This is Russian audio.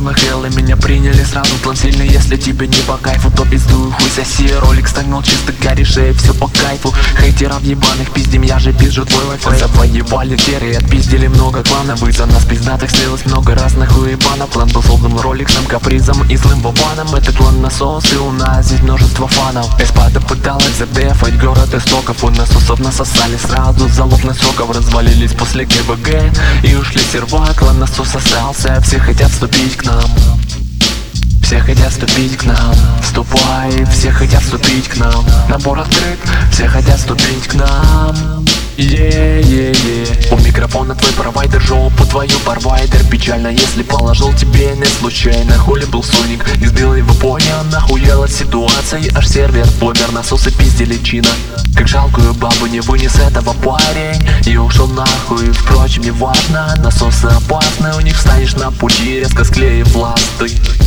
на Hell, и меня приняли сразу. План сильный, если тебе не по кайфу, то пиздую, хуй соси. Ролик станет чисто корешей, все по кайфу. Хейтеров ебаных пиздим, я же пизжу твой лайфхак. Завоевали теры, отпиздили много кланов, и за нас пиздатых слилось много разных уебанов. План был создан роликсом, капризом и злым вованом. Этот клан насос, и у нас здесь множество фанов. Эспада пыталась задефать город истоков, у насосов насосали сразу залог соков. Развалились после ГВГ и ушли серва. Клан насос остался, все хотят вступить к нам. Все хотят вступить к нам. Вступай, все хотят вступить к нам. Набор открыт, все хотят вступить к нам. У микрофона твой провайдер, жопу твою провайдер. Печально, если положил тебе не случайно. Хули был Соник, избил его понял. Нахуела ситуация, аж сервер помер. Насосы пиздили чина, как жалкую бабу не вынес этого парень и ушел нахуй. Впрочем, не важно, насосы опасны, у них встанешь на пути, резко склеив ласты.